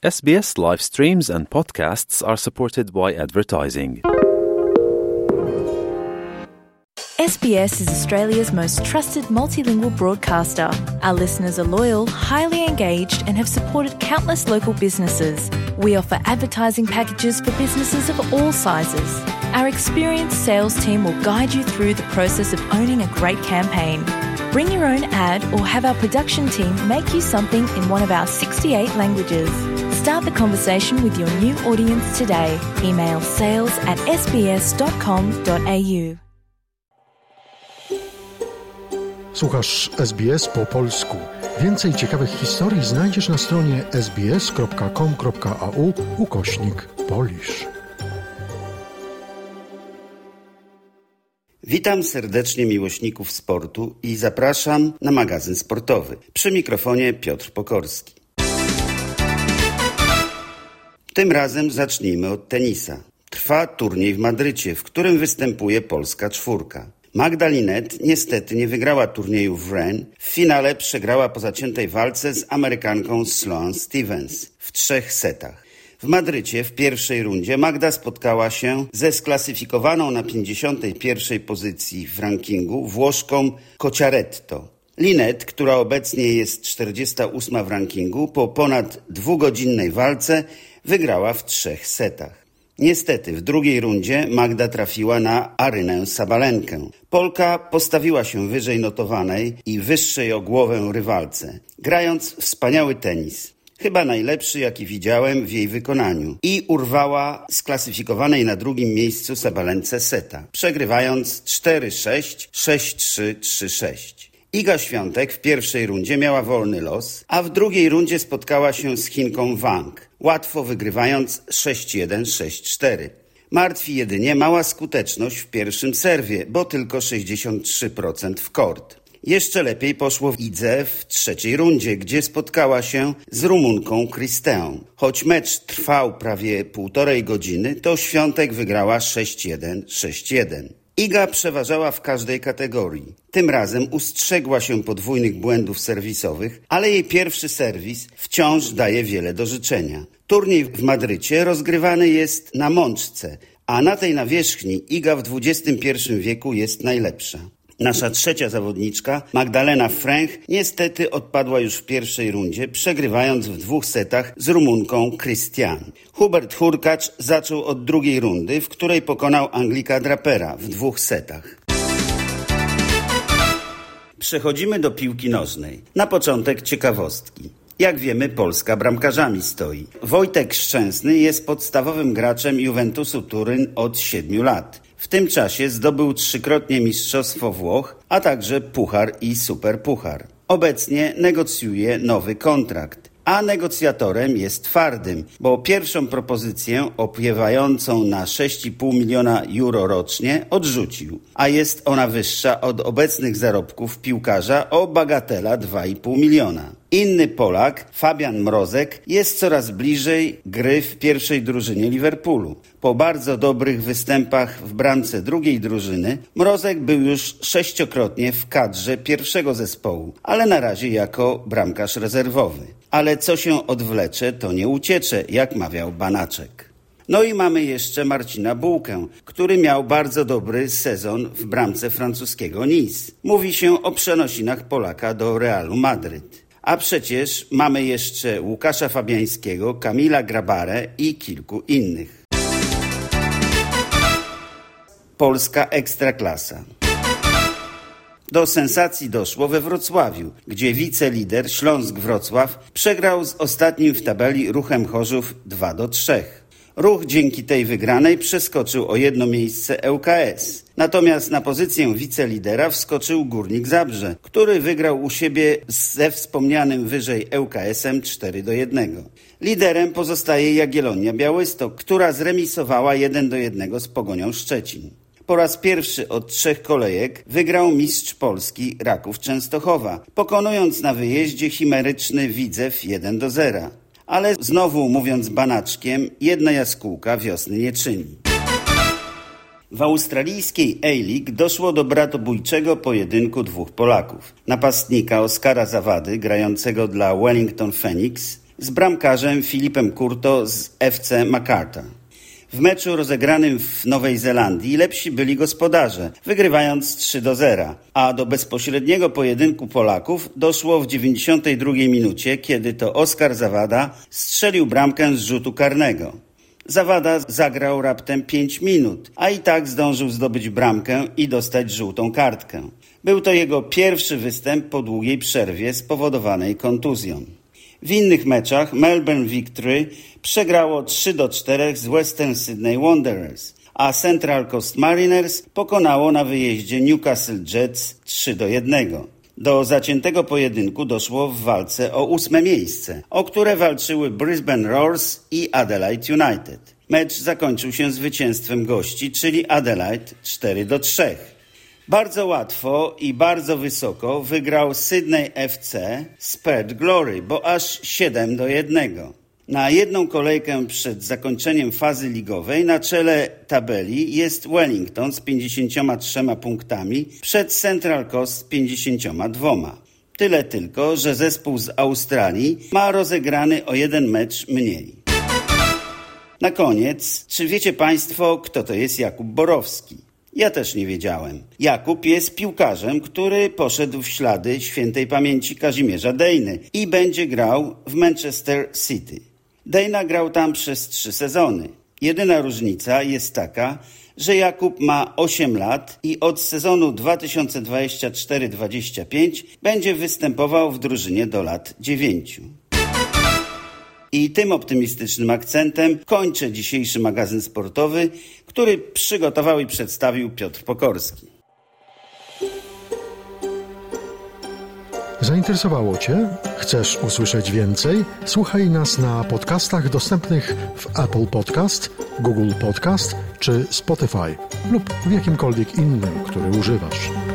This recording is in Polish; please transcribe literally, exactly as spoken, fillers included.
S B S live streams and podcasts are supported by advertising. S B S is Australia's most trusted multilingual broadcaster. Our listeners are loyal, highly engaged, and have supported countless local businesses. We offer advertising packages for businesses of all sizes. Our experienced sales team will guide you through the process of owning a great campaign. Bring your own ad or have our production team make you something in one of our sixty-eight languages. Start the conversation with your new audience today. Email sales at s b s dot com dot a u. Słuchasz S B S po polsku. Więcej ciekawych historii znajdziesz na stronie s b s kropka com kropka a u ukośnik Polish. Witam serdecznie miłośników sportu i zapraszam na magazyn sportowy. Przy mikrofonie Piotr Pokorski. Tym razem zacznijmy od tenisa. Trwa turniej w Madrycie, w którym występuje polska czwórka. Magda Linette niestety nie wygrała turnieju w Rennes. W finale przegrała po zaciętej walce z Amerykanką Sloane Stephens w trzech setach. W Madrycie w pierwszej rundzie Magda spotkała się ze sklasyfikowaną na pięćdziesiątej pierwszej pozycji w rankingu Włoszką Cocciaretto. Linette, która obecnie jest czterdziesta ósma w rankingu, po ponad dwugodzinnej walce wygrała w trzech setach. Niestety w drugiej rundzie Magda trafiła na Arynę Sabalenkę. Polka postawiła się wyżej notowanej i wyższej o głowę rywalce, grając wspaniały tenis. Chyba najlepszy, jaki widziałem w jej wykonaniu. I urwała sklasyfikowanej na drugim miejscu Sabalence seta, przegrywając cztery sześć, sześć trzy, trzy sześć. Iga Świątek w pierwszej rundzie miała wolny los, a w drugiej rundzie spotkała się z Chinką Wang, łatwo wygrywając sześć jeden, sześć cztery. Martwi jedynie mała skuteczność w pierwszym serwie, bo tylko sześćdziesiąt trzy procent w kort. Jeszcze lepiej poszło w Idze w trzeciej rundzie, gdzie spotkała się z Rumunką Kristeą. Choć mecz trwał prawie półtorej godziny, to Świątek wygrała sześć jeden, sześć jeden. Iga przeważała w każdej kategorii. Tym razem ustrzegła się podwójnych błędów serwisowych, ale jej pierwszy serwis wciąż daje wiele do życzenia. Turniej w Madrycie rozgrywany jest na mączce, a na tej nawierzchni Iga w dwudziestym pierwszym wieku jest najlepsza. Nasza trzecia zawodniczka, Magdalena Fręch, niestety odpadła już w pierwszej rundzie, przegrywając w dwóch setach z Rumunką Christian. Hubert Hurkacz zaczął od drugiej rundy, w której pokonał Anglika Drapera w dwóch setach. Przechodzimy do piłki nożnej. Na początek ciekawostki. Jak wiemy, Polska bramkarzami stoi. Wojtek Szczęsny jest podstawowym graczem Juventusu Turyn od siedmiu lat. W tym czasie zdobył trzykrotnie Mistrzostwo Włoch, a także Puchar i Superpuchar. Obecnie negocjuje nowy kontrakt, a negocjatorem jest twardym, bo pierwszą propozycję opiewającą na sześć i pół miliona euro rocznie odrzucił, a jest ona wyższa od obecnych zarobków piłkarza o bagatela dwa i pół miliona. Inny Polak, Fabian Mrozek, jest coraz bliżej gry w pierwszej drużynie Liverpoolu. Po bardzo dobrych występach w bramce drugiej drużyny, Mrozek był już sześciokrotnie w kadrze pierwszego zespołu, ale na razie jako bramkarz rezerwowy. Ale co się odwlecze, to nie uciecze, jak mawiał Banaczek. No i mamy jeszcze Marcina Bułkę, który miał bardzo dobry sezon w bramce francuskiego Nice. Mówi się o przenosinach Polaka do Realu Madryt. A przecież mamy jeszcze Łukasza Fabiańskiego, Kamila Grabarę i kilku innych. Polska Ekstraklasa. Do sensacji doszło we Wrocławiu, gdzie wicelider Śląsk Wrocław przegrał z ostatnim w tabeli Ruchem Chorzów dwa do trzech. Ruch dzięki tej wygranej przeskoczył o jedno miejsce L K S. Natomiast na pozycję wicelidera wskoczył Górnik Zabrze, który wygrał u siebie ze wspomnianym wyżej L K S-em cztery do jednego. Liderem pozostaje Jagiellonia Białystok, która zremisowała jeden do jednego z Pogonią Szczecin. Po raz pierwszy od trzech kolejek wygrał mistrz Polski Raków Częstochowa, pokonując na wyjeździe chimeryczny Widzew jeden do zera. Ale znowu mówiąc Banaczkiem, jedna jaskółka wiosny nie czyni. W australijskiej A-League doszło do bratobójczego pojedynku dwóch Polaków. Napastnika Oskara Zawady, grającego dla Wellington Phoenix, z bramkarzem Filipem Courtois z F C Macarthur. W meczu rozegranym w Nowej Zelandii lepsi byli gospodarze, wygrywając trzy do zera, a do bezpośredniego pojedynku Polaków doszło w dziewięćdziesiątej drugiej minucie, kiedy to Oskar Zawada strzelił bramkę z rzutu karnego. Zawada zagrał raptem pięć minut, a i tak zdążył zdobyć bramkę i dostać żółtą kartkę. Był to jego pierwszy występ po długiej przerwie spowodowanej kontuzją. W innych meczach Melbourne Victory przegrało trzy do czterech z Western Sydney Wanderers, a Central Coast Mariners pokonało na wyjeździe Newcastle Jets trzy do jednego. Do zaciętego pojedynku doszło w walce o ósme miejsce, o które walczyły Brisbane Roars i Adelaide United. Mecz zakończył się zwycięstwem gości, czyli Adelaide cztery do trzech. Bardzo łatwo i bardzo wysoko wygrał Sydney F C z Perth Glory, bo aż siedem do jednego. Na jedną kolejkę przed zakończeniem fazy ligowej na czele tabeli jest Wellington z pięćdziesięcioma trzema punktami przed Central Coast z pięćdziesięcioma dwoma. Tyle tylko, że zespół z Australii ma rozegrany o jeden mecz mniej. Na koniec, czy wiecie Państwo, kto to jest Jakub Borowski? Ja też nie wiedziałem. Jakub jest piłkarzem, który poszedł w ślady świętej pamięci Kazimierza Dejny i będzie grał w Manchester City. Dejna grał tam przez trzy sezony. Jedyna różnica jest taka, że Jakub ma osiem lat i od sezonu dwa tysiące dwudziestego czwartego dwudziestego piątego będzie występował w drużynie do lat dziewięciu. I tym optymistycznym akcentem kończę dzisiejszy magazyn sportowy, który przygotował i przedstawił Piotr Pokorski. Zainteresowało Cię? Chcesz usłyszeć więcej? Słuchaj nas na podcastach dostępnych w Apple Podcast, Google Podcast czy Spotify lub w jakimkolwiek innym, który używasz.